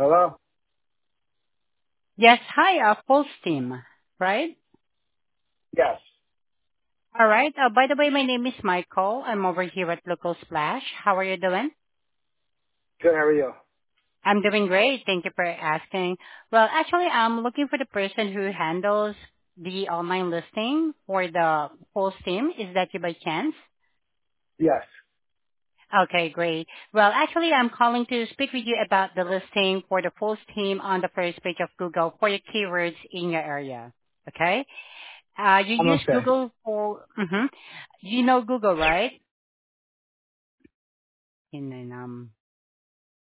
Hello? Yes, hi, full steam, right? Yes. All right. By the way, my name is Michael. I'm over here at Local Splash. How are you doing? Good, how are you? I'm doing great. Thank you for asking. Well, actually, I'm looking for the person who handles the online listing for the full steam. Is that you by chance? Yes. Okay, great. Well, actually, I'm calling to speak with you about the listing for the full steam on the first page of Google for your keywords in your area. Okay? You I'm use okay. Google for, you know Google, right?